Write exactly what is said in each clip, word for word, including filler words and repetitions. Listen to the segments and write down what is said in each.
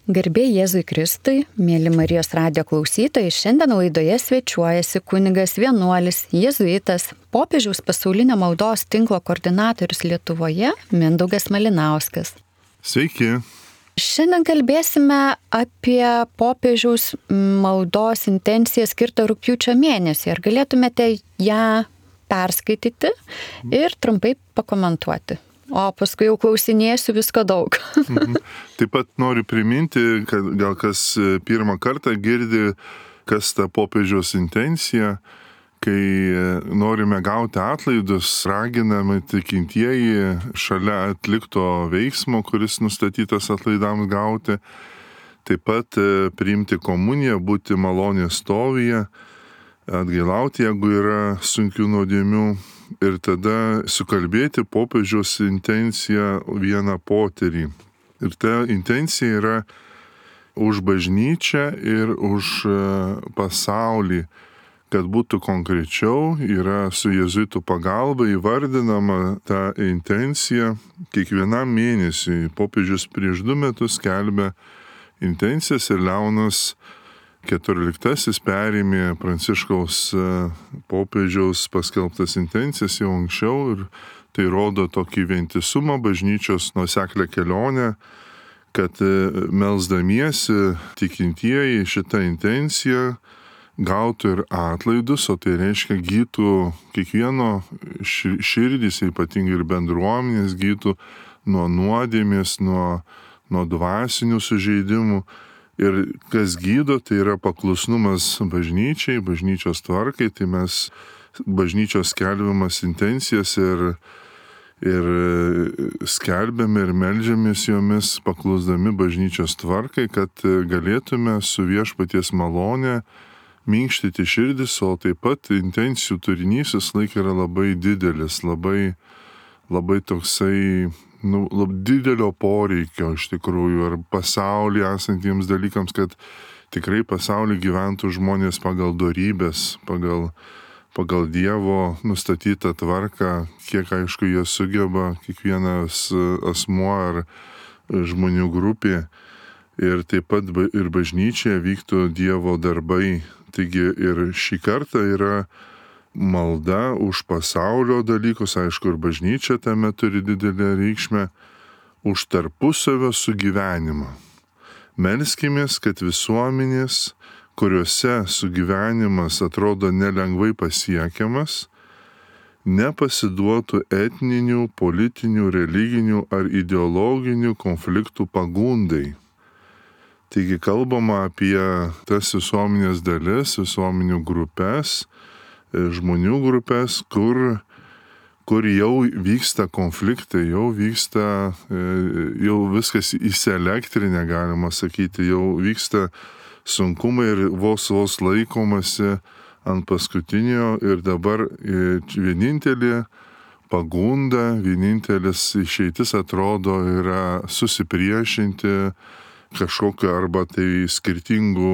Garbė Jėzui Kristui, mėly Marijos radijo klausytojai, šiandien laidoje svečiuojasi kunigas vienuolis, jėzuitas, popiežiaus pasaulinio maldos tinklo koordinatorius Lietuvoje Mindaugas Malinauskas. Sveiki. Šiandien kalbėsime apie popiežiaus maldos intenciją skirtą rugpjūčio mėnesį. Ar galėtumėte ją perskaityti ir trumpai pakomentuoti? O paskui jau klausinėsiu visko daug. Taip pat noriu priminti, kad gal kas pirmą kartą girdi, kas ta popiežiaus intencija, kai norime gauti atlaidus, raginame tikintieji šalia atlikto veiksmo, kuris nustatytas atlaidams gauti, taip pat priimti komuniją, būti malonės stovyje, atgailauti, jeigu yra sunkių nuodėmių, ir tada sukalbėti popiežiaus intenciją vieną poterį. Ir ta intencija yra už bažnyčią ir už pasaulį, kad būtų konkrečiau, yra su jėzuitų pagalba įvardinama ta intencija kiekvienam mėnesiui. Popiežius prieš du metus skelbė intencijas ir Leonas keturioliktasis perėmė Pranciškaus popiežiaus paskelbtas intencijas jau anksčiau ir tai rodo tokį vientisumą bažnyčios nuoseklę kelionę, kad melsdamiesi tikintieji šitą intenciją gautų ir atlaidus, o tai reiškia gytų kiekvieno širdis, ypatingai ir bendruomenės gytų nuo nuodėmės, nuo, nuo dvasinių sužeidimų. Ir kas gydo, tai yra paklusnumas bažnyčiai, bažnyčios tvarkai, tai mes bažnyčios skelbiamas intencijas ir, ir skelbiame ir meldžiamės jomis, paklusdami bažnyčios tvarkai, kad galėtume su viešpaties malonė minkštyti širdis, o taip pat intencijų turinys vis laik yra labai didelis, labai, labai toksai nu, labai didelio poreikio iš tikrųjų ar pasaulyje esantiems dalykams, kad tikrai pasaulyje gyventų žmonės pagal dorybės, pagal, pagal Dievo nustatytą tvarką, kiek aišku jie sugeba, kiekvienas asmuo ar žmonių grupė. Ir taip pat ir bažnyčioje vyktų Dievo darbai. Taigi ir šį kartą yra malda už pasaulio dalykus, aišku, ir bažnyčia tame turi didelę reikšmę, už tarpusavio sugyvenimą. Melskimės, kad visuomenės, kuriuose sugyvenimas atrodo nelengvai pasiekiamas, nepasiduotų etninių, politinių, religinių ar ideologinių konfliktų pagundai. Taigi kalbama apie tas visuomenės dalis, visuomenių grupės, žmonių grupės, kur, kur jau vyksta konfliktai, jau vyksta, jau viskas įsielektrinę, galima sakyti, jau vyksta sunkumai ir vos vos laikomasi ant paskutinio ir dabar vienintelė pagunda, vienintelis išeitis atrodo yra susipriešinti kažkokio arba tai skirtingų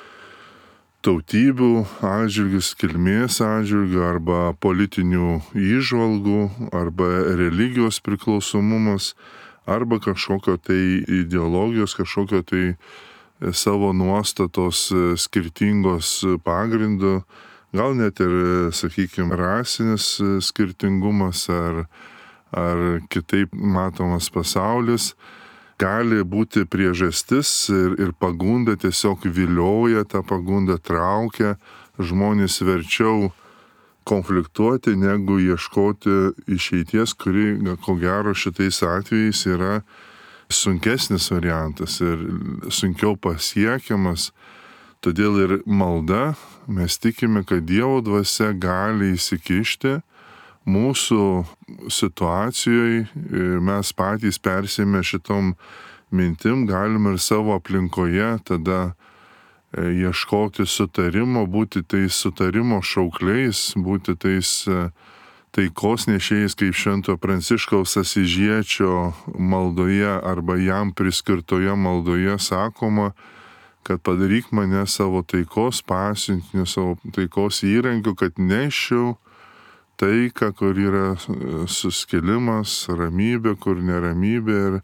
tautybių atžvilgių, kilmės atžvilgių arba politinių įžvalgų arba religijos priklausomumas arba kažkokio tai ideologijos, kažkokio tai savo nuostatos skirtingos pagrindų, gal net ir, sakykime, rasinis skirtingumas ar, ar kitaip matomas pasaulis gali būti priežastis ir, ir pagunda tiesiog vilioja, tą pagundą traukia, žmonės verčiau konfliktuoti, negu ieškoti išeities, kuri, ko gero, šitais atvejais yra sunkesnis variantas ir sunkiau pasiekiamas. Todėl ir malda, mes tikime, kad Dievo dvasia gali įsikišti mūsų situacijoje, mes patys persėmė šitom mintim, galime ir savo aplinkoje tada ieškoti sutarimo, būti tais sutarimo šaukliais, būti tais taikos nešėjais, kaip švento Pranciškaus Asyžiečio maldoje arba jam priskirtoje maldoje sakoma, kad padaryk mane savo taikos pasiuntiniu, savo taikos įrankiu, kad nešiau taiką, kur yra suskilimas, ramybė, kur neramybė ir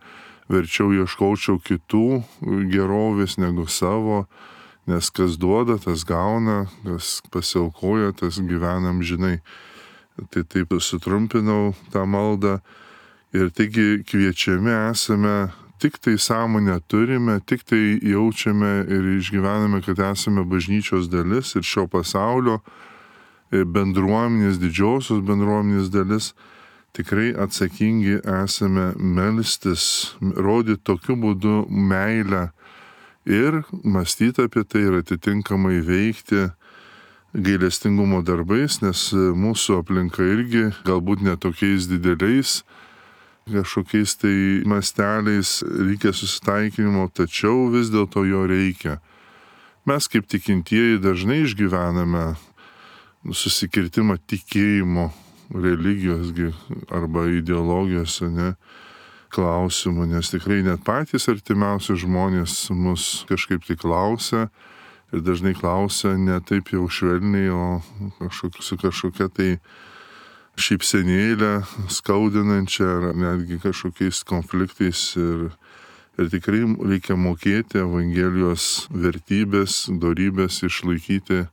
verčiau ieškočiau kitų gerovės negu savo, nes kas duoda, tas gauna, kas pasiaukoja, tas gyvena amžinai. Tai taip sutrumpinau tą maldą. Ir taigi kviečiami esame, tik tai sąmonę turime, tik tai jaučiame ir išgyvename, kad esame bažnyčios dalis ir šio pasaulio bendruomenės, didžiosios bendruomenės dalis, tikrai atsakingi esame melstis, rodyti tokiu būdu meilę ir mąstyti apie tai ir atitinkamai veikti gailestingumo darbais, nes mūsų aplinka irgi galbūt netokiais dideliais, kažkokiais tai masteliais reikia susitaikinimo, tačiau vis dėlto jo reikia. Mes kaip tikintieji dažnai išgyvename susikirtimą tikėjimo, religijos arba ideologijos, ne, klausimų, nes tikrai net patys artimiausi žmonės mus kažkaip tik klausia ir dažnai klausia ne taip jau švelniai, o kažkok, su kažkokia tai šypsenėlė skaudinančia ar netgi kažkokiais konfliktais ir, ir tikrai reikia mokėti Evangelijos vertybės, dorybės išlaikyti.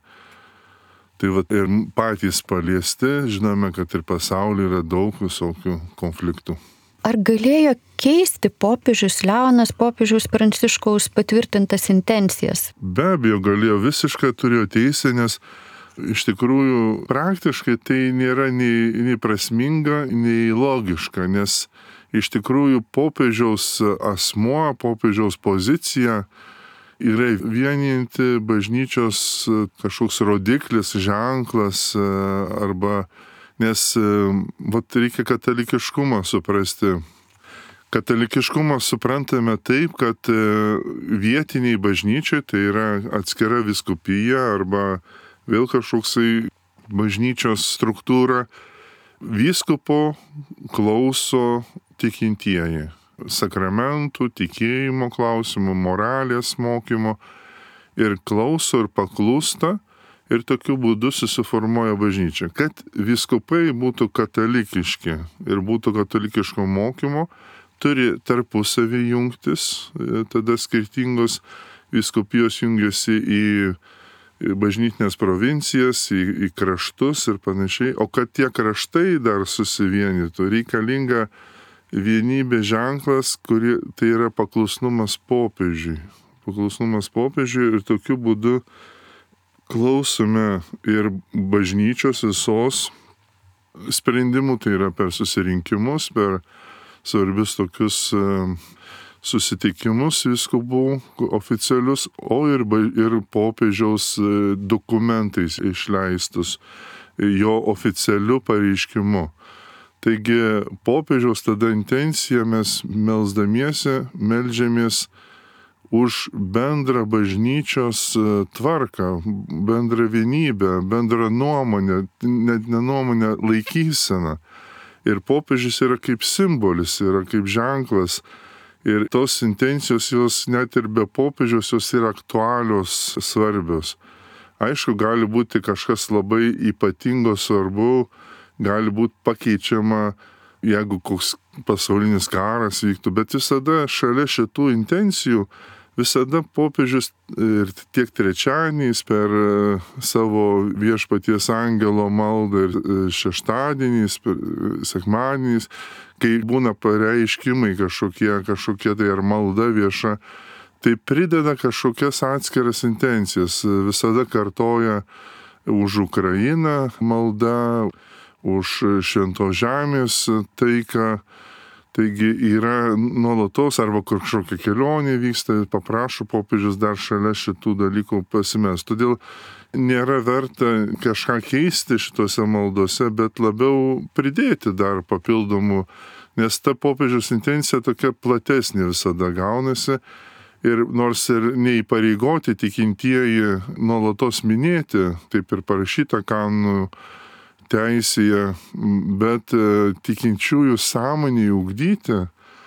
Tai va ir patys paliesti, žinome, kad ir pasaulyje yra daug visokių konfliktų. Ar galėjo keisti popiežius Leonas popiežiaus Pranciškaus patvirtintas intencijas? Be abejo, galėjo, visiškai turėjo teisę, nes iš tikrųjų praktiškai tai nėra nei, nei prasminga, nei logiška, nes iš tikrųjų popiežiaus asmuo, popiežiaus pozicija yra vienijanti bažnyčios kažkoks rodiklis, ženklas arba, nes vat, reikia katalikiškumą suprasti. Katalikiškumą suprantame taip, kad vietiniai bažnyčiai, tai yra atskira vyskupija arba vėl kažkoksai bažnyčios struktūra, vyskupo klauso tikintieji. Sakramentų, tikėjimo klausimų, moralės mokymo ir klauso ir paklūsta ir tokiu būdu susiformuoja bažnyčia. Kad vyskupai būtų katalikiški ir būtų katalikiško mokymo, turi tarpusavį jungtis, tada skirtingos vyskupijos jungiasi į bažnytinės provincijas, į, į kraštus ir panašiai, o kad tie kraštai dar susivienytų, reikalinga vienybė ženklas, kuri tai yra paklusnumas popiežiui. Paklusnumas popiežiui ir tokiu būdu klausome ir bažnyčios visos sprendimų, tai yra per susirinkimus, per svarbius tokius susitikimus vyskupų oficialius, o ir, ir popiežiaus dokumentais išleistus, jo oficialiu pareiškimu. Taigi popiežiaus tada intencija mes melsdamiesi, meldžiamės už bendrą bažnyčios tvarką, bendrą vienybę, bendrą nuomonę, net ne nuomonę, laikyseną. Ir popiežius yra kaip simbolis, yra kaip ženklas. Ir tos intencijos jos net ir be popiežiaus jos yra aktualios, svarbios. Aišku, gali būti kažkas labai ypatingo, svarbu, gali būti pakeičiama, jeigu koks pasaulinis karas vyktų, bet visada šalia šitų intencijų, visada popiežius ir tiek trečiadieniais per savo viešpaties angelo maldą ir šeštadieniais, sekmadieniais, kai būna pareiškimai kažkokie, kažkokie tai ar malda vieša, tai prideda kažkokias atskiras intencijas, visada kartoja už Ukrainą malda, už šventos žemės taiką, taigi yra nuolatos arba kažkokia kelionė vyksta, paprašo popiežius dar šalia šitų dalykų pasimest. Todėl nėra verta kažką keisti šitose maldose, bet labiau pridėti dar papildomų, nes ta popiežiaus intencija tokia platesnė visada gaunasi ir nors ir neįpareigoti tikintieji nuolatos minėti, taip ir parašyta kanonų teisėje, bet tikinčiųjų sąmonį ugdyti,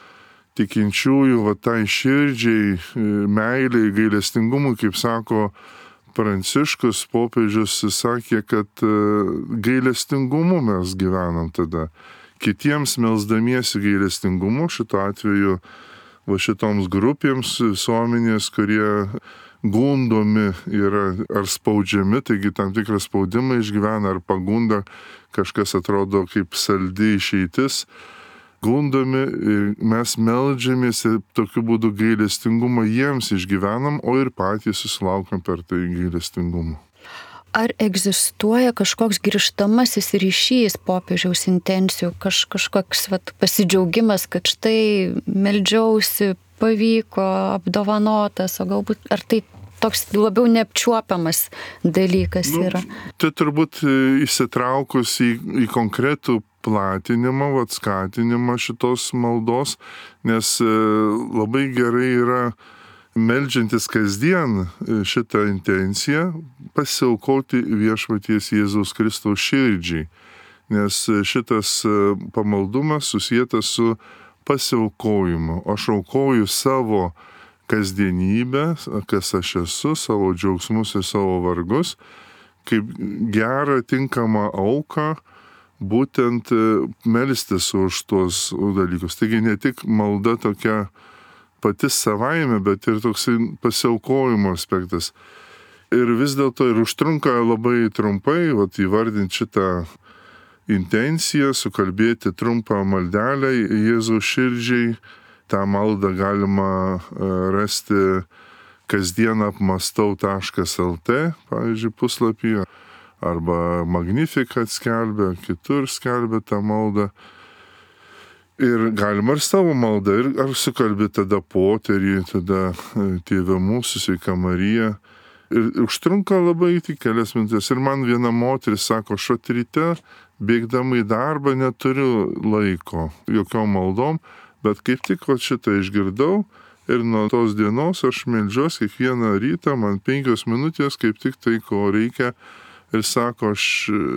tikinčiųjų va tai širdžiai, meiliai, gailestingumui, kaip sako Pranciškus, popiežius sakė, kad gailestingumu mes gyvenam tada. Kitiems melsdamiesi gailestingumu, šituo atveju va šitoms grupėms visuomenės, kurie gundomi yra ar spaudžiami, taigi tam tikrą spaudimą išgyvena ar pagunda, kažkas atrodo kaip saldi išeitis. Gundomi, mes meldžiamės ir tokiu būdu gailestingumą jiems išgyvenam, o ir patys susilaukam per tai gailestingumo. Ar egzistuoja kažkoks grįžtamasis ryšys popiežiaus intencijų, kaž, kažkoks vat, pasidžiaugimas, kad štai meldžiausi, pavyko, apdovanotas, o galbūt ar tai toks labiau neapčiuopiamas dalykas yra? Nu, tai turbūt įsitraukus į, į konkretų platinimą, vat, skatinimą šitos maldos, nes labai gerai yra meldžiantis kasdien šitą intenciją pasiaukoti viešpaties Jėzaus Kristaus širdžiai, nes šitas pamaldumas susietas su pasiaukojimu. Aš aukoju savo kasdienybę, kas aš esu, savo džiaugsmus ir savo vargus, kaip gerą, tinkamą auką, būtent melstis už tuos dalykus. Taigi ne tik malda tokia pati savaime, bet ir toks pasiaukojimo aspektas. Ir vis dėlto ir užtrunka labai trumpai, vat, įvardinti šitą intenciją, sukalbėti trumpą maldelę Jėzaus širdžiai. tą maldą galima rasti kasdien apmastau taškas lt, pavyzdžiui, puslapyje, arba Magnificat skelbia, kitur skelbia tą maldą. Ir galima ir savo maldą, ir ar sukalbi tada poterį, tada Tėve mūsų, sveika Marija. Ir užtrunka labai tik kelias minutės. Ir man viena moteris sako, aš vat ryte, bėgdama į darbą, neturiu laiko jokiom maldom, bet kaip tik vat šitą išgirdau ir nuo tos dienos aš meldžiuos kiekvieną rytą, man penkios minutės, kaip tik tai, ko reikia. Ir sako, aš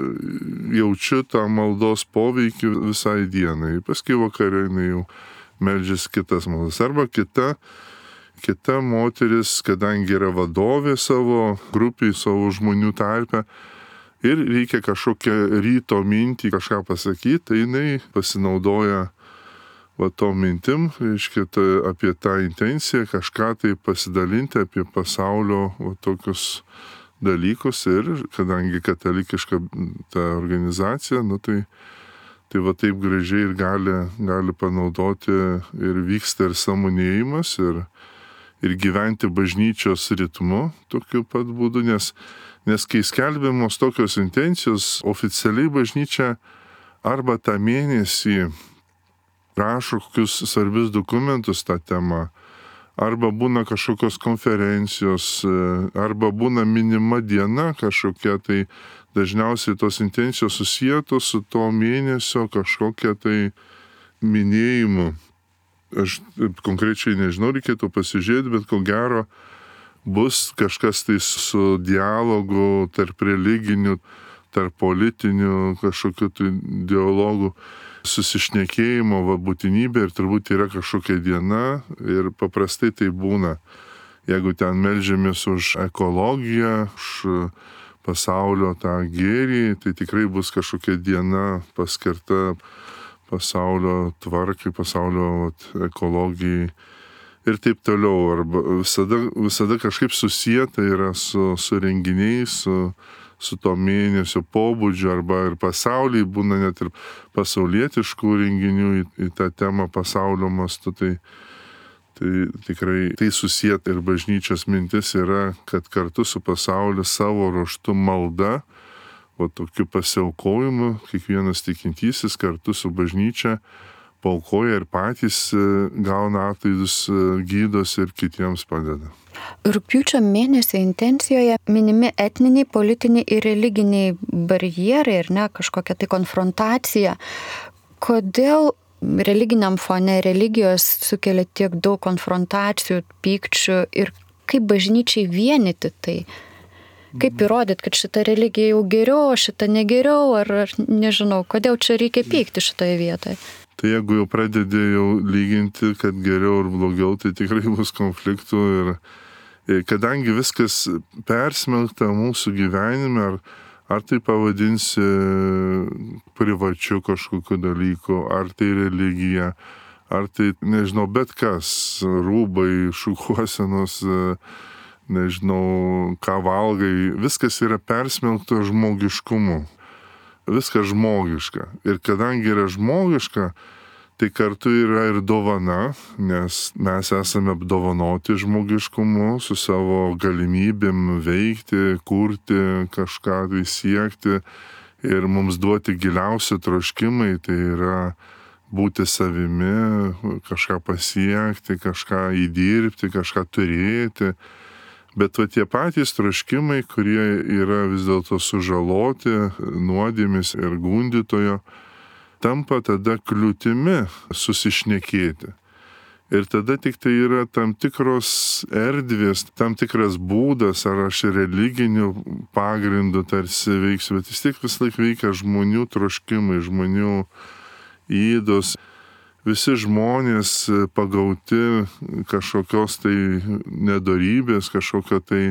jaučiu tą maldos poveikį visai dienai. Paskui vakarė jau meldžiasi kitas maldas. Arba kita, kita moteris, kadangi yra vadovė savo grupiai, savo žmonių tarpe, ir reikia kažkokią ryto mintį kažką pasakyti, tai jinai pasinaudoja va to mintim, reiškia, ta, apie tą intenciją, kažką tai pasidalinti apie pasaulio va tokius dalykus. Ir kadangi katalikiška ta organizacija, nu tai, tai va taip gražiai ir gali, gali panaudoti ir vyksta ir sąmonėjimas, ir, ir gyventi bažnyčios ritmu tokiu pat būdu, nes, nes kai skelbiamos tokios intencijos, oficialiai bažnyčia arba tą mėnesį rašo kokius svarbius dokumentus tą temą, arba būna kažkokios konferencijos, arba būna minima diena kažkokia, tai dažniausiai tos intencijos susietos su to mėnesio kažkokia tai minėjimu. Aš konkrečiai nežinau, reikėtų pasižiūrėti, bet ko gero bus kažkas tai su dialogu tarp religinių, tarp politinių kažkokių tai dialogų, susišnekėjimo va, būtinybė, ir turbūt yra kažkokia diena, ir paprastai tai būna. Jeigu ten meldžiamės už ekologiją, už pasaulio tą gėrį, tai tikrai bus kažkokia diena paskirta pasaulio tvarkai, pasaulio vat, ekologijai ir taip toliau. Arba visada, visada kažkaip susieta yra su, su renginiais, su su to mėnesio pobūdžiu, arba ir pasaulyje būna net ir pasaulietiškų renginių į, į tą temą pasaulio mastu. Tai, tai tikrai tai susieta ir bažnyčios mintis yra, kad kartu su pasauliu savo ruožtu malda, o tokiu pasiaukojimu, kiekvienas tikintysis kartu su bažnyčia paaukoja ir patys gauna atlaidus, gydos ir kitiems padeda. Rugpjūčio mėnesio intencijoje minimi etniniai, politiniai ir religiniai barjerai, ir ne kažkokia tai konfrontacija. Kodėl religiniam fone religijos sukelia tiek daug konfrontacijų, pykčių, ir kaip bažnyčiai vienyti tai? Kaip įrodyti, kad šita religija jau geriau, šita negeriau, ar, ar nežinau, kodėl čia reikia pykti šitoje vietoje? Tai jeigu jau pradedi jau lyginti, kad geriau ir blogiau, tai tikrai bus konfliktų. Ir, ir kadangi viskas persmelkta mūsų gyvenime, ar, ar tai pavadinsi privačiu kažkokiu dalyku, ar tai religija, ar tai, nežinau, bet kas, rūbai, šukuosenos, nežinau, ką valgai, viskas yra persmelkto žmogiškumu. Viskas žmogiška. Ir kadangi yra žmogiška, tai kartu yra ir dovana, nes mes esame apdovanoti žmogiškumu su savo galimybėm veikti, kurti, kažką tai siekti ir mums duoti giliausi troškimai, tai yra būti savimi, kažką pasiekti, kažką įdirbti, kažką turėti. Bet va tie patys troškimai, kurie yra vis dėlto sužaloti nuodėmės ir gundytojo, tampa tada kliūtimi susišnekėti. Ir tada tik tai yra tam tikros erdvės, tam tikras būdas, ar aš religinių pagrindų tarsi veiksiu, bet vis tiek vis laik veikia žmonių troškimai, žmonių įdos. Visi žmonės pagauti kažkokios tai nedorybės, kažkokio tai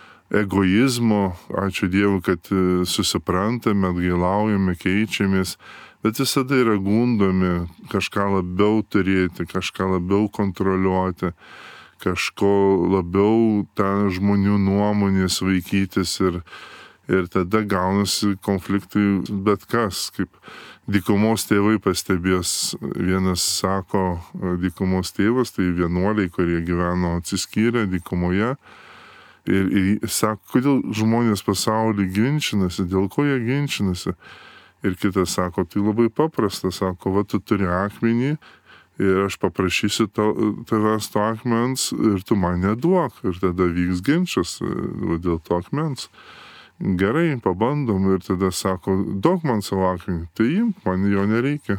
egoizmo, ačiū Dievui, kad susiprantame, atgailaujame, keičiamės, bet visada yra gundomi kažką labiau turėti, kažką labiau kontroliuoti, kažko labiau tą žmonių nuomonės vaikytis ir, ir tada gaunasi konfliktai bet kas, kaip dykumos tėvai pastebės. Vienas sako, dykumos tėvas, tai vienuoliai, kurie gyveno atsiskyrę dykumoje. Ir, ir sako, kodėl žmonės pasaulyje ginčinasi, dėl ko jie ginčinasi. Ir kitas sako, tai labai paprasta, sako, va tu turi akmenį ir aš paprašysiu tavęs to akmens ir tu man neduok. Ir tada vyks ginčas va, dėl to akmens. Gerai, pabandom ir tada sako, duok man savo akmenį, tai imk, man jo nereikia.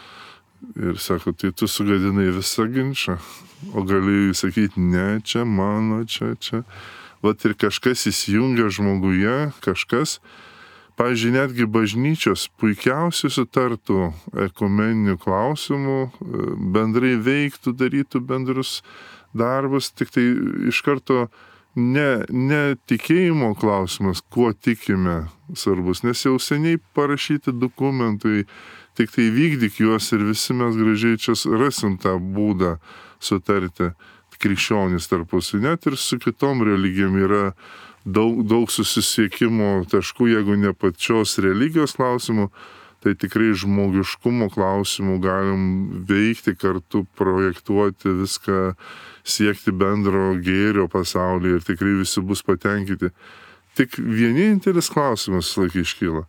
Ir sako, tai tu sugadinai visą ginčą. O gali sakyti, ne, čia mano, čia, čia. Vat ir kažkas įsijungia žmoguje, kažkas, pavyzdžiui, netgi bažnyčios puikiausiai sutartų ekumeninių klausimų, bendrai veiktų, darytų bendrus darbus, tik tai iš karto ne, ne tikėjimo klausimas, kuo tikime svarbus, nes jau seniai parašyti dokumentai, tik tai vykdyk juos ir visi mes gražiai čia rasim tą būdą sutarti. Krikščionys tarpusai, net ir su kitom religijom yra daug, daug susisiekimo taškų, jeigu ne pačios religijos klausimų, tai tikrai žmogiškumo klausimų galim veikti kartu, projektuoti viską, siekti bendro gėrio pasaulyje ir tikrai visi bus patenkinti. Tik vienintelis klausimas laikai iškyla.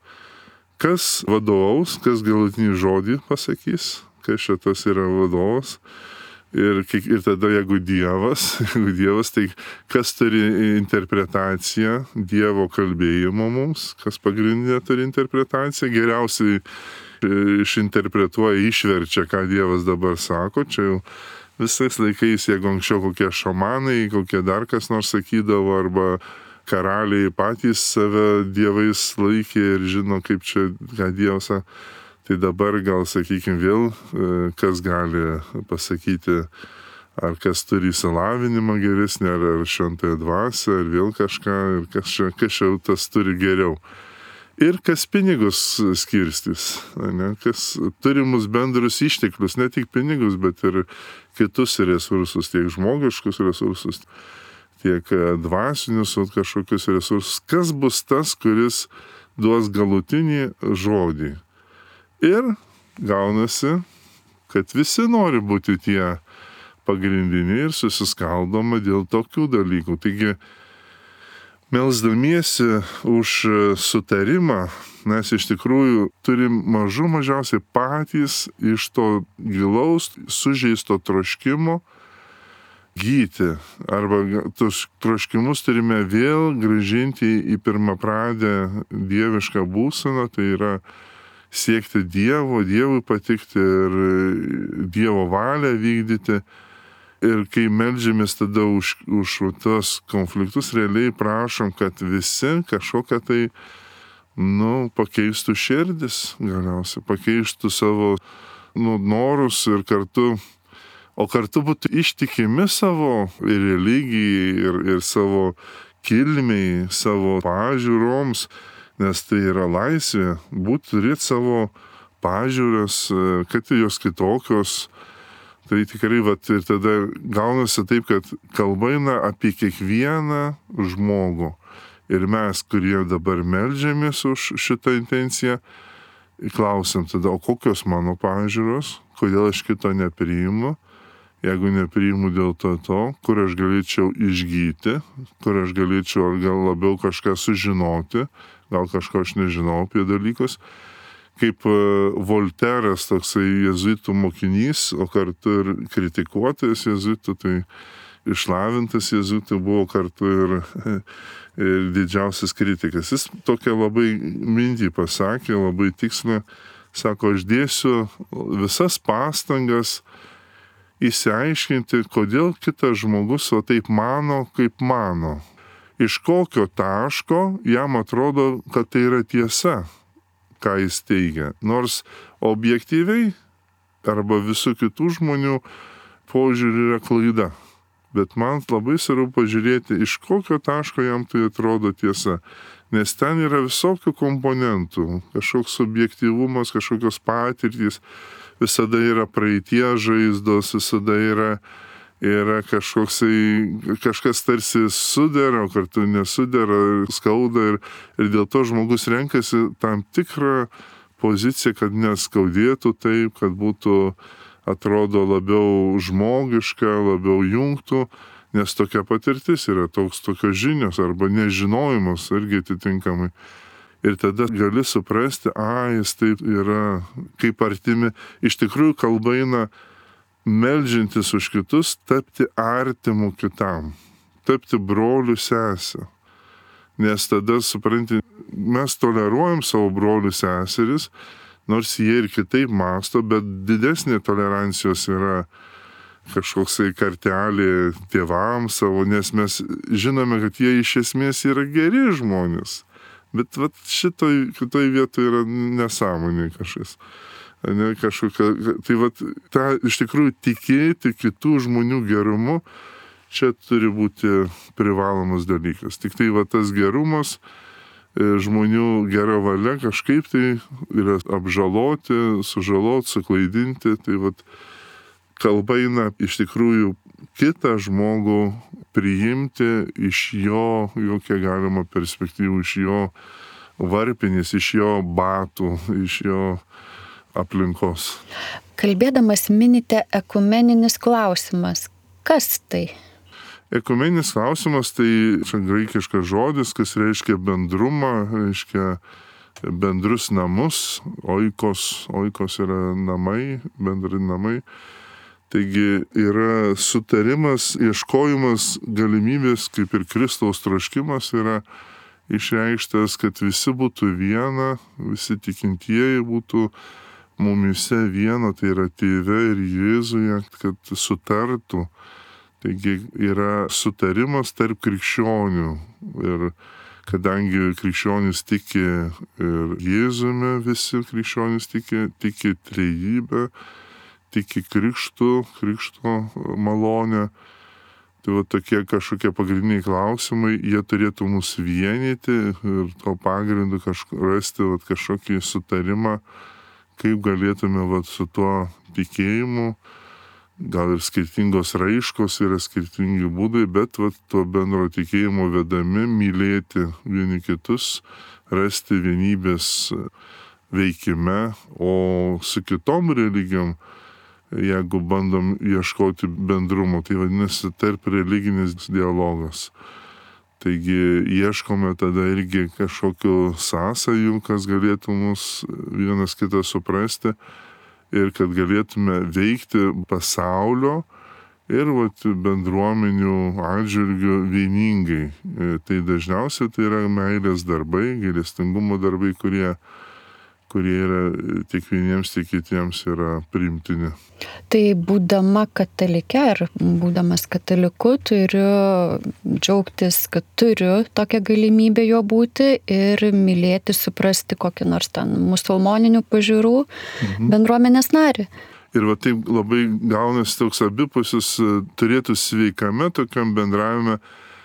Kas vadovaus, kas galutinį žodį pasakys, kas šitas yra vadovas. Ir, ir tada, jeigu Dievas, jeigu Dievas, tai kas turi interpretaciją Dievo kalbėjimo mums, kas pagrindinė turi interpretaciją, geriausiai išinterpretuoja, išverčia, ką Dievas dabar sako. Čia jau visais laikais, jeigu anksčiau kokie šamanai, kokie dar kas nors sakydavo, arba karaliai patys save dievais laikė ir žino, kaip čia, ką Dievas sako. Tai dabar gal, sakykime, vėl kas gali pasakyti, ar kas turi įsilavinimą geresnį, ar, ar šventąją dvasią, ar vėl kažką, ir kas čia, kas čia tas turi geriau. Ir kas pinigus skirstys, ne? Kas turimus bendrus išteklius, ne tik pinigus, bet ir kitus resursus, tiek žmogiškus resursus, tiek dvasinius kažkokius resursus. Kas bus tas, kuris duos galutinį žodį? Ir gaunasi, kad visi nori būti tie pagrindiniai ir susiskaldoma dėl tokių dalykų. Taigi, melsdamiesi už sutarimą, mes iš tikrųjų turim mažų mažiausiai patys iš to gilaus, sužeisto troškimo gyti. Arba tus troškimus turime vėl grąžinti į pirmapradę dievišką būseną, tai yra siekti Dievo, Dievui patikti ir Dievo valią vykdyti. Ir kai meldžiamės tada už, už tos konfliktus, realiai prašom, kad visi kažkokią tai, nu, pakeistų širdis galiausiai, pakeistų savo, nu, norus ir kartu, o kartu būtų ištikimi savo ir religijai, ir, ir savo kilmei, savo pažiūroms. Nes tai yra laisvė, būt turėti savo pažiūras, kad jos kitokios, Tai tikrai, vat, ir tada gaunasi taip, kad kalba eina apie kiekvieną žmogų. Ir mes, kurie dabar meldžiamės už šitą intenciją, klausim tada, o kokios mano pažiūros, kodėl aš kito nepriimu, jeigu nepriimu dėl to to, kur aš galėčiau išgyti, kur aš galėčiau gal labiau kažką sužinoti, gal kažko aš nežinau apie dalykus. Kaip Volteras, toksai jėzuitų mokinys, o kartu ir kritikuotojas jėzuitų, tai išlavintas jėzuitų buvo kartu ir, ir didžiausias kritikas. Jis tokią labai mintį pasakė, labai tikslę, sako, aš dėsiu visas pastangas įsiaiškinti, kodėl kitas žmogus o taip mano, kaip mano. Iš kokio taško jam atrodo, kad tai yra tiesa, ką jis teigia. Nors objektyviai arba visų kitų žmonių požiūrį yra klaida. Bet man labai svarbu pažiūrėti, iš kokio taško jam tai atrodo tiesa. Nes ten yra visokių komponentų. Kažkoks subjektyvumas, kažkokios patirtys, visada yra praeities žaizdos, visada yra, yra kažkoksai, kažkas tarsi sudera, o kartu nesudera, skauda ir, ir dėl to žmogus renkasi tam tikrą poziciją, kad neskaudėtų taip, kad būtų, atrodo, labiau žmogiška, labiau jungtų, nes tokia patirtis yra, toks tokios žinios arba nežinojimas irgi atitinkamai. Ir tada gali suprasti, a, jis taip yra, kaip artimi. Iš tikrųjų kalba eina meldžiantis už kitus, tapti artimu kitam, tapti broliu sesę. Nes tada, supranti, mes toleruojam savo brolių seseris, nors jie ir kitaip mąsto, bet didesnė tolerancijos yra kažkoksai kartelė tėvams savo, nes mes žinome, kad jie iš esmės yra geri žmonės. Bet vat šitoj kitoj vietoj yra nesąmonė kažkas. Ne, kažkokia, tai vat ta iš tikrųjų tikėti kitų žmonių gerumu, čia turi būti privalomas dalykas. Tik tai vat tas gerumas, žmonių gera valia kažkaip tai yra apžaloti, sužaloti, suklaidinti. Tai vat kalba eina iš tikrųjų kitą žmogų priimti iš jo, jokia galima perspektyvų, iš jo varpinės, iš jo batų, iš jo aplinkos. Kalbėdamas minite ekumeninis klausimas. Kas tai? Ekumeninis klausimas tai čia graikiškas žodis, kas reiškia bendrumą, reiškia bendrus namus, oikos, oikos yra namai, bendri namai. Taigi yra sutarimas, ieškojimas galimybės, kaip ir Kristaus troškimas yra išreikštas, kad visi būtų viena, visi tikintieji būtų mumyse viena, tai yra Tėve ir Jėzuje, kad sutartų. Taigi yra sutarimas tarp krikščionių ir kadangi krikščionys tiki ir Jėzumi, visi krikščionys tiki, tiki trejybę, tiki krikštų, krikšto malonę. Tai va tokie kažkokie pagrindiniai klausimai, jie turėtų mus vienyti ir to pagrindu kažk- rasti va, kažkokį sutarimą, kaip galėtume va, su tuo tikėjimu, gal ir skirtingos raiškos yra skirtingi būdai, bet va, tuo bendro tikėjimo vedami mylėti vieni kitus, rasti vienybės veikime, o su kitom religijom, jeigu bandom ieškoti bendrumo, tai vadinasi tarp religinis dialogas. Taigi ieškome tada irgi kažkokių sąsajų, kas galėtų mus vienas kitą suprasti ir kad galėtume veikti pasaulio ir vat, bendruomenių atžvilgių vieningai. Tai dažniausiai tai yra meilės darbai, gailestingumo darbai, kurie kurie yra tiek vieniems, tiek kitiems yra priimtini. Tai būdama katalikė ar būdamas kataliku turiu džiaugtis, kad turiu tokią galimybę jo būti ir mylėti, suprasti kokį nors ten musulmoninių pažiūrų mhm. bendruomenės narį. Ir va taip labai gaunasi toks abipusis, turėtų sveikame tokiam bendravime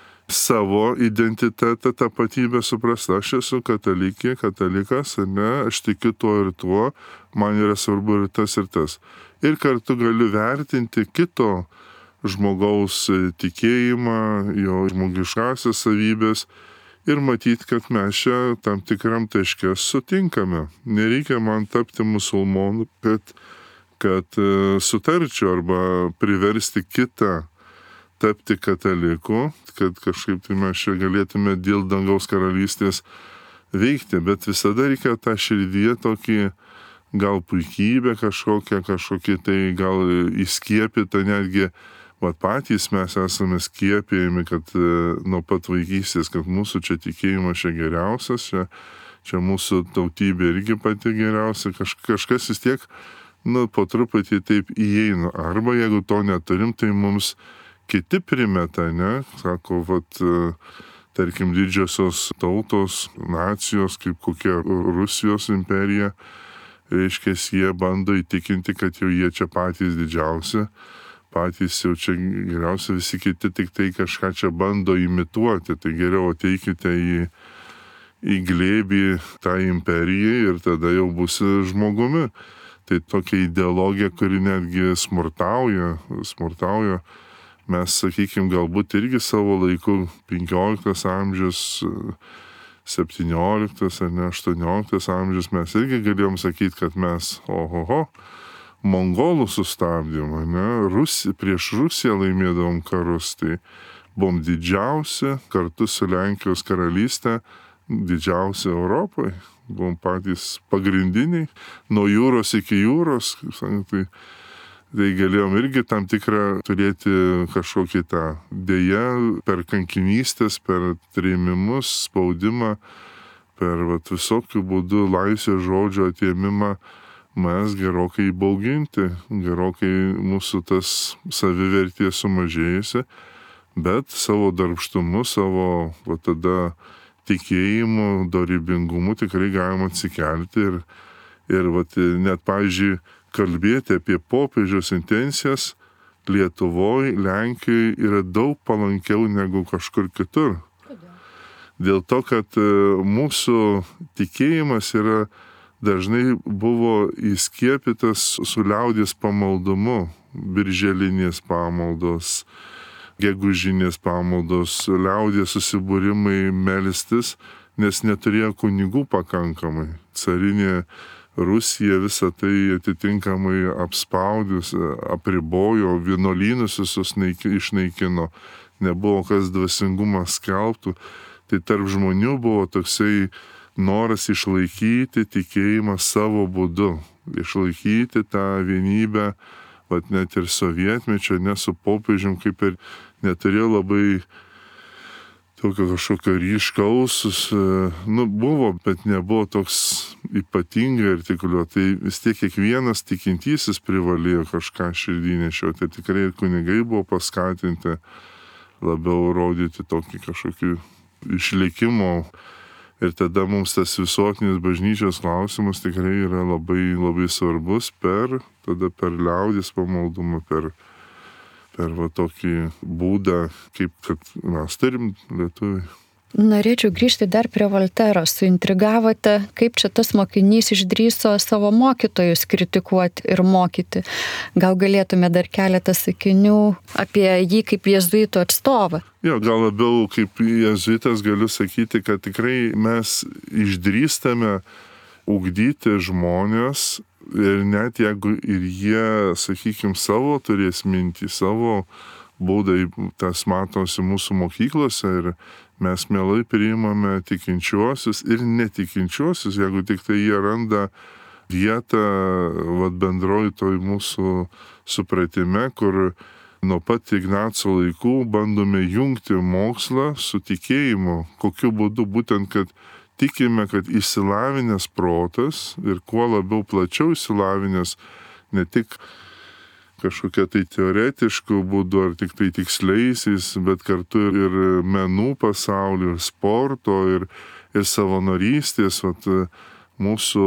savo identitetą, tapatybę suprasti. Aš esu katalikė, katalikas, ar ne, aš tikiu tuo ir tuo, man yra svarbu ir tas ir tas. ir kartu galiu vertinti kito žmogaus tikėjimą, jo žmogiškasias savybės ir matyti, kad mes čia tam tikram taške sutinkame. Nereikia man tapti musulmonu, kad, kad sutarčiau arba priversti kitą tapti kataliku, kad kažkaip tai mes čia galėtume dėl dangaus karalystės veikti, bet visada reikia tą širdyje tokį gal puikybę kažkokią, kažkokį tai gal įskiepytą netgi. Vat patys mes esame skiepėjami, kad nuo pat vaikystės, kad mūsų čia tikėjimas čia geriausias, čia, čia mūsų tautybė irgi pati geriausia, Kaž, kažkas vis tiek, nu, po truputį taip įeina. Arba jeigu to neturim, tai mums kiti primeta, ne? Sako, vat, tarkim, didžiosios tautos, nacijos, kaip kokia Rusijos imperija, reiškia, jie bando įtikinti, kad jau jie čia patys didžiausi. Patys jau čia geriausia, visi kiti tik tai kažką čia bando imituoti, tai geriau ateikite į, į glėbį tą imperiją ir tada jau būsi žmogumi. Tai tokia ideologija, kuri netgi smurtauja, smurtauja. Mes, sakykime, galbūt irgi savo laiku penkioliktas amžius, septynioliktas ar ne aštuonioliktas amžius, mes irgi galėjom sakyti, kad mes ohoho, mongolų sustabdymą, ne, Rusi, prieš Rusiją laimėdavom karus, tai buvom didžiausi, kartu su Lenkijos karalystė, didžiausia Europoje, buvom patys pagrindiniai, nuo jūros iki jūros, kaip sakant, tai, tai galėjom irgi tam tikrą turėti kažkokį tą dėją per kankinystės, per trėmimus, spaudimą, per vat, visokių būdų laisvės žodžio atėmimą, mes gerokai įbauginti, gerokai mūsų tas savivertė sumažėjusi, bet savo darbštumu, savo va, tada tikėjimu, dorybingumu tikrai galima atsikelti ir, ir va, net, pavyzdžiui, kalbėti apie popiežiaus intencijas Lietuvoje, Lenkijoje yra daug palankiau negu kažkur kitur. Kodėl? Dėl to, kad mūsų tikėjimas yra dažnai buvo įskiepytas su liaudies pamaldumu, birželinės pamaldos, gegužinės pamaldos, liaudies susibūrimai melstis, nes neturėjo kunigų pakankamai. Carinė Rusija visą tai atitinkamai apspaudus, apribojo, vienuolynus visus išnaikino, nebuvo kas dvasingumą skelbtų. Tai tarp žmonių buvo toksai noras išlaikyti tikėjimą savo būdu, išlaikyti tą vienybę, vat net ir sovietmečio, ne su popiežium, kaip ir neturėjo labai tokio kažkokio ryškaus, nu buvo, bet nebuvo toks ypatingai artikuliuoti. Tai vis tiek kiekvienas tikintysis privalėjo kažką širdį nešioti. Tai tikrai kunigai buvo paskatinti labiau rodyti tokį kažkokį išlikimo. Ir tada mums tas visuotinis bažnyčios klausimas tikrai yra labai, labai svarbus per, tada per liaudies pamaldumą, per, per va tokį būdą, kaip kad mes turim lietuviai. Norėčiau grįžti dar prie Voltero. Suintrigavote, kaip čia tas mokinys išdrįso savo mokytojus kritikuoti ir mokyti. Gal galėtume dar keletą sakinių apie jį kaip jėzuitų atstovą? Jo, gal labiau kaip jėzuitas galiu sakyti, kad tikrai mes išdrįstame ugdyti žmonės ir net jeigu ir jie, sakykime, savo turės mintį, savo būdai, tas matosi mūsų mokyklose ir mes mielai priimame tikinčiuosius ir netikinčiuosius, jeigu tik tai jie randa vietą vat, bendroji toj mūsų supratime, kur nuo pat Ignaco laikų bandome jungti mokslą su tikėjimu. Kokiu būdu? Būtent, kad tikime, kad išsilavinęs protas ir kuo labiau plačiau išsilavinęs, ne tik kažkokia tai teoretiškų būdų ar tik tai tiksliaisiais, bet kartu ir menų pasaulio, ir sporto, ir, ir savanorystės. Vat, mūsų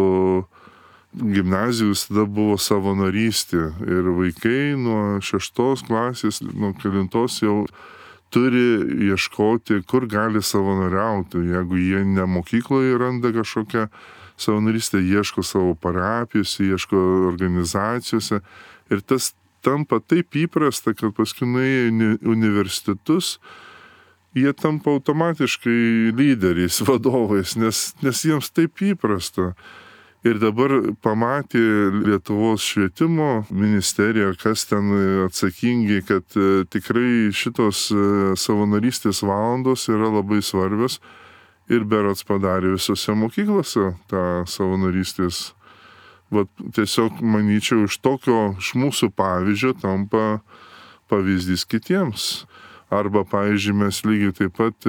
gimnazijų visada buvo savanorystė ir vaikai nuo šeštos klasės, nuo kelintos jau turi ieškoti, kur gali savanoriauti. Jeigu jie ne mokykloje randa kažkokią savanorystę, ieško savo parapijose, ieško organizacijose. Ir tas tampa taip įprasta, kad paskui nuėję į universitetus, jie tampa automatiškai lyderiais, vadovais, nes, nes jiems taip įprasta. Ir dabar pamatė Lietuvos švietimo ministerija, kas ten atsakingi, kad tikrai šitos savanorystės valandos yra labai svarbios ir berods padarė visose mokyklose tą savanorystės. Vat tiesiog manyčiau, iš tokio, iš mūsų pavyzdžio tampa pavyzdys kitiems. Arba, pavyzdžiui, mes lygiai taip pat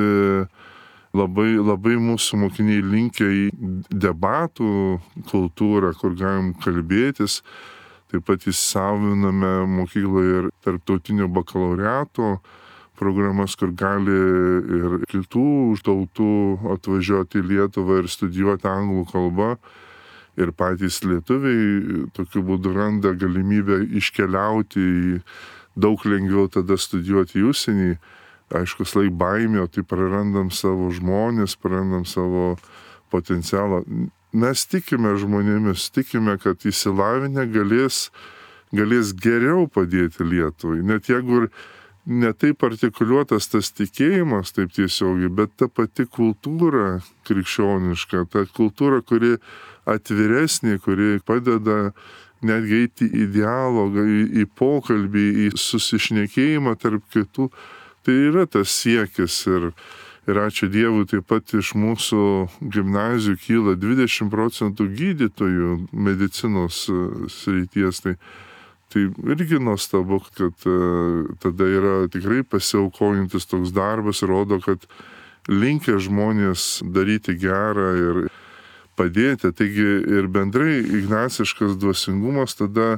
Labai, labai mūsų mokiniai linkia į debatų kultūrą, kur galim kalbėtis. Taip pat įsisaviname mokykloje ir tarptautinio bakalaureato programas, kur gali ir kitų tautų atvažiuoti į Lietuvą ir studijuoti anglų kalbą. Ir patys lietuviai tokiu būdu randa galimybę iškeliauti į daug lengviau tada studijuoti į užsienį. Aišku, laik baimė, o tai prarandam savo žmonės, prarandam savo potencialą. Mes tikime žmonėmis, tikime, kad įsilavinę galės, galės geriau padėti Lietuvai. Net jeigu ir netaip artikuliuotas tas tikėjimas, taip tiesiogiai, bet ta pati kultūra krikščioniška, ta kultūra, kuri atviresnė, kuri padeda netgi eiti į dialogą, į, į pokalbį, į susišnekėjimą tarp kitų. Tai yra tas siekis ir, ir ačiū Dievui, taip pat iš mūsų gimnazijų kyla dvidešimt procentų gydytojų medicinos srities. Tai, tai irgi nuostabu, kad tada yra tikrai pasiaukojantis toks darbas, rodo, kad linkia žmonės daryti gerą ir padėti. Taigi ir bendrai ignaciškas dvasingumas tada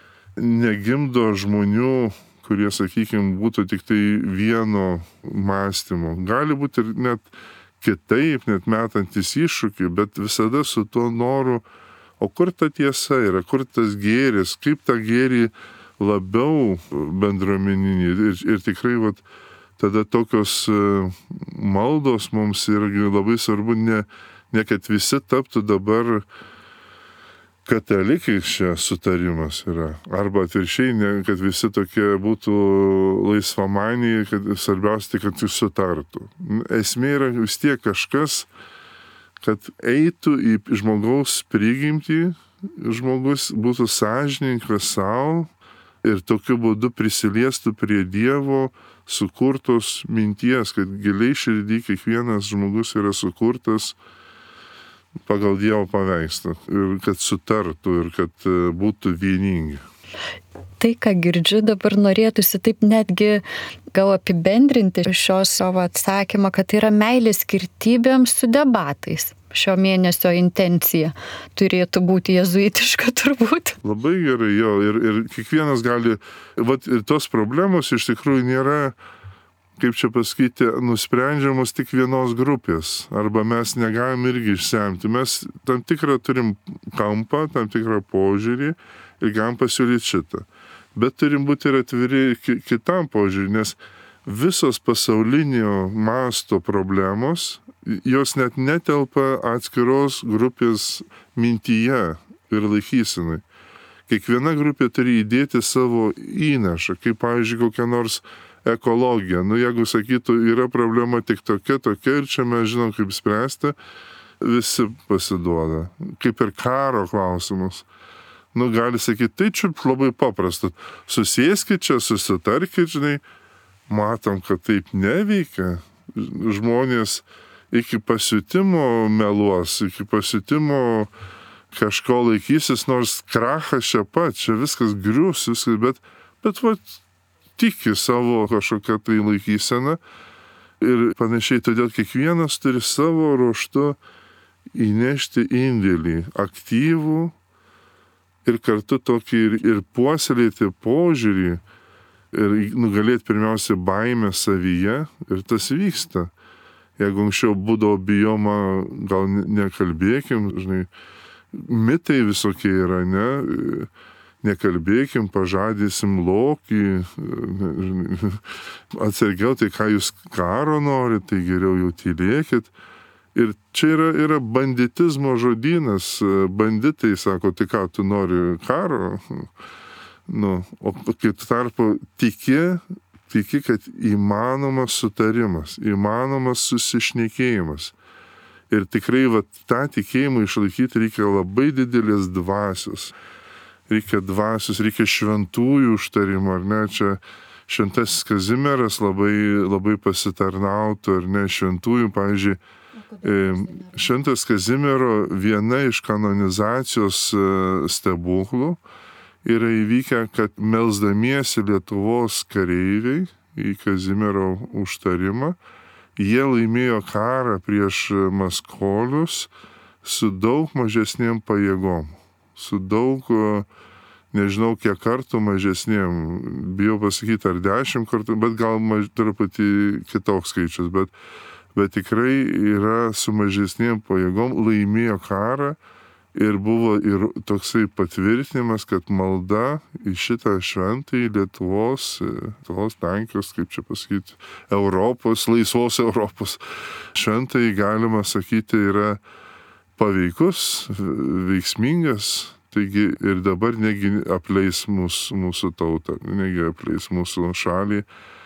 negimdo žmonių, kurie, sakykime, būtų tik tai vieno mąstymo. Gali būti ir net kitaip, net metantis iššūkį, bet visada su tuo noru, o kur ta tiesa yra, kur tas gėris, kaip tą gėrį labiau bendruomeninį. Ir, ir tikrai, vat, tada tokios maldos mums yra labai svarbu, ne, ne kad visi taptų dabar katalikai, čia sutarimas yra. Arba atviršiai, ne, kad visi tokie būtų laisvamaniai, kad svarbiausia, kad jis sutartų. Esmė yra vis tiek kažkas, kad eitų į žmogaus prigimtį, žmogus būtų sąžininkas savo ir tokiu būdu prisiliestų prie Dievo sukurtos minties, kad giliai širdį kiekvienas žmogus yra sukurtas pagal Dievo paveikslą ir kad sutartų ir kad būtų vieningi. Tai, ką girdžiu, dabar norėtųsi taip netgi gal apibendrinti šio savo atsakymą, kad tai yra meilė skirtybėms su debatais. Šio mėnesio intencija turėtų būti jezuitiška turbūt. Labai gerai, jo, ir, ir kiekvienas gali, vat, ir tos problemos iš tikrųjų nėra, kaip čia pasakyti, nusprendžiamos tik vienos grupės, arba mes negalim irgi išsemti. Mes tam tikrą turim kampą, tam tikrą požiūrį ir galim pasiūlyti šitą. Bet turim būti ir atviri kitam požiūrį, nes visos pasaulinio masto problemos, jos net netelpa atskiros grupės mintyje ir laikysenai. Kiekviena grupė turi įdėti savo įnašą, kaip, pavyzdžiui, kokia nors ekologija. Nu, jeigu sakytų, yra problema tik tokia, tokia ir čia mes žinom, kaip spręsti, visi pasiduoda. Kaip ir karo klausimus. Nu, gali sakyti, tai čia labai paprasta. Susėskit čia, susitarkit, žinai, matom, kad taip neveikia. Žmonės iki pasiutimo meluos, iki pasiutimo kažko laikysis, nors krachas čia pat, čia viskas grius, viskas, bet, bet va, tiki savo kažkokią tai laikyseną ir panašiai, todėl kiekvienas turi savo ruožtu įnešti indėlį, aktyvų ir kartu tokį ir, ir puoselėti požiūrį ir nugalėti pirmiausia baimę savyje ir tas vyksta. Jeigu anksčiau būdavo bijoma, gal nekalbėkim, žinai, mitai visokie yra, ne? Nekalbėkim, pažadysim lokį, atsargiau, tai ką jūs karo norit, tai geriau jau tylėkit. Ir čia yra, yra banditizmo žodynas, banditai sako, tai ką tu nori karo? Nu, o kai tu tarpu tiki, tiki, kad įmanomas sutarimas, įmanomas susišnekėjimas. Ir tikrai va, tą tikėjimą išlaikyti reikia labai didelės dvasios. Reikia dvasios, reikia šventųjų užtarimo, ar ne? Čia šventasis Kazimieras labai, labai pasitarnautų, ar ne? Šventųjų, pavyzdžiui, šventas Kazimiero viena iš kanonizacijos stebuklų yra įvykę, kad melsdamiesi Lietuvos kareiviai į Kazimiero užtarimą, jie laimėjo karą prieš maskolius su daug mažesniem pajėgom, su daug, nežinau kiek kartų mažesniem, bijau pasakyti ar dešimt kartų, bet gal maž, truputį kitoks skaičius, bet, bet tikrai yra su mažesniem pajėgom laimėjo karą. Ir buvo ir toksai patvirtinimas, kad malda į šitą šventąjį Lietuvos, Lietuvos, Lenkijos, kaip čia pasakyti, Europos, laisvos Europos šventąjį, galima sakyti, yra paveikus, veiksmingas. Taigi ir dabar negi apleis mūsų, mūsų tautą, negi apleis mūsų šalį,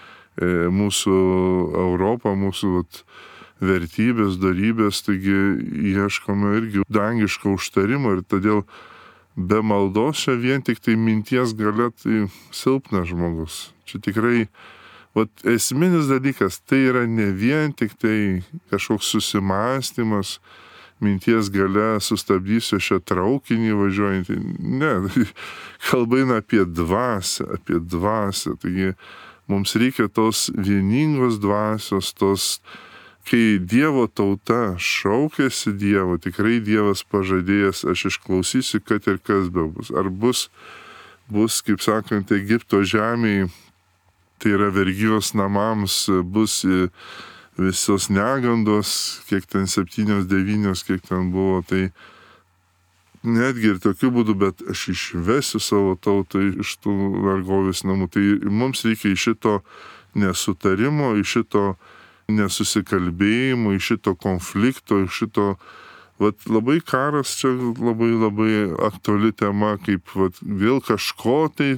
mūsų Europą, mūsų vat, vertybės, darybės, taigi ieškome irgi dangiško užtarimo ir todėl be maldos čia vien tik tai minties galia tai silpnas žmogus. Čia tikrai, vat, esminis dalykas, tai yra ne vien tik tai kažkoks susimąstymas, minties galia sustabdysiu šią traukinį važiuojantį. Ne, kalba eina apie dvasią, apie dvasią. Taigi mums reikia tos vieningos dvasios, tos kai Dievo tauta šaukėsi Dievo, tikrai Dievas pažadėjęs, aš išklausysiu, kad ir kas be bus. Ar bus, bus, kaip sakant, Egipto žemėje, tai yra vergijos namams, bus visos negandos, kiek ten septynios, devynios, kiek ten buvo, tai netgi ir tokiu būdu, bet aš išvesiu savo tautą iš tų vergovės namų. Tai mums reikia iš šito nesutarimo, iš šito nesusikalbėjimo, iš šito konflikto, iš šito, vat, labai karas čia labai labai aktuali tema, kaip vat, vėl kažko tai,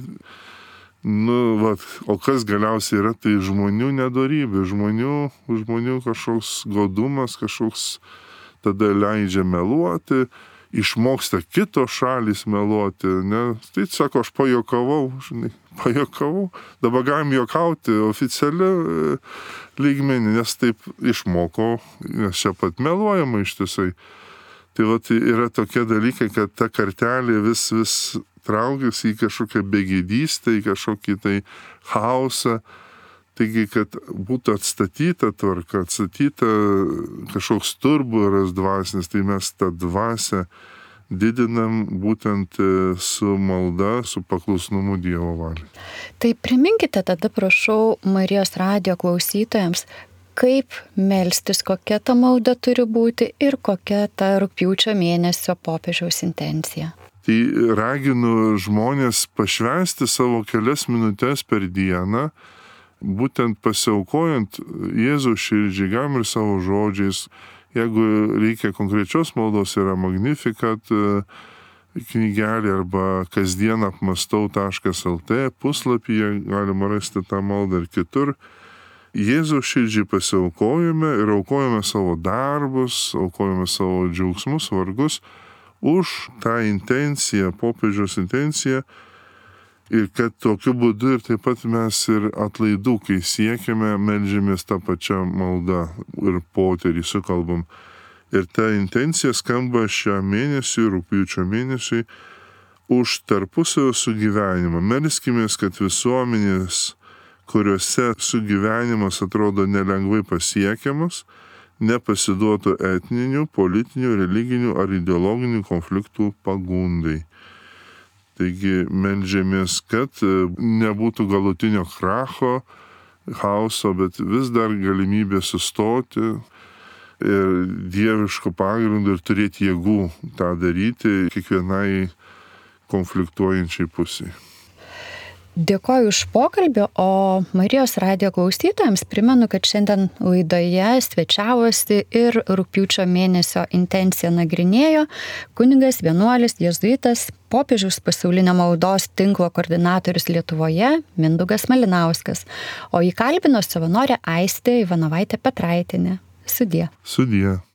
nu, vat, o kas galiausiai yra, tai žmonių nedorybė, žmonių, žmonių kažkoks godumas, kažkoks tada leidžia meluoti, išmoksta kitos šalys meluoti, ne? Tai sako, aš pajokavau, žinai, pajokavau, dabar galim jokauti oficialiu lygmenį, nes taip išmokau, nes čia pat meluojama ištisai. Tai vat yra tokie dalykai, kad ta kartelė vis, vis traukiasi į kažkokią begėdystę, į kažkokį tai chaosą. Taigi, kad būtų atstatyta tvarka, atstatyta kažkoks turburas dvasinis, tai mes tą dvasią didinam būtent su malda, su paklusnumu Dievo valiai. Tai priminkite tada, prašau, Marijos radijo klausytojams, kaip melstis, kokia ta malda turi būti ir kokia ta rugpjūčio mėnesio popiežiaus intencija. Tai raginu žmonės pašvęsti savo kelias minutės per dieną, būtent pasiaukojant Jėzaus širdžiai, gam ir savo žodžiais. Jeigu reikia konkrečios maldos, yra Magnificat knygelė arba kasdien apmastau taškas lt puslapyje, galima rasti tą maldą ir kitur. Jėzaus širdžiai pasiaukojame ir aukojame savo darbus, aukojame savo džiaugsmus, vargus už tą intenciją, popiežiaus intenciją. Ir kad tokiu būdu ir taip pat mes ir atlaidų, kai siekiame, meldžiamės tą pačią maldą ir poterį sukalbam. Ir ta intencija skamba šią mėnesį, rugpjūčio mėnesį, už tarpusavio sugyvenimą. Melskimės, kad visuomenės, kuriuose sugyvenimas atrodo nelengvai pasiekiamas, nepasiduotų etninių, politinių, religinių ar ideologinių konfliktų pagundai. Taigi meldžiamės, kad nebūtų galutinio kracho, chaoso, bet vis dar galimybė sustoti ir dieviško pagrindo ir turėti jėgų tą daryti kiekvienai konfliktuojančiai pusiai. Dėkoju už pokalbį, o Marijos radijo klausytojams primenu, kad šiandien laidoje svečiavosi ir rugpjūčio mėnesio intenciją nagrinėjo kunigas vienuolis jėzuitas popiežiaus pasaulinio maldos tinklo koordinatorius Lietuvoje Mindaugas Malinauskas, o jį kalbino savanorė Aistė Ivanovaitė Petraitienė. Sudie. Sudie.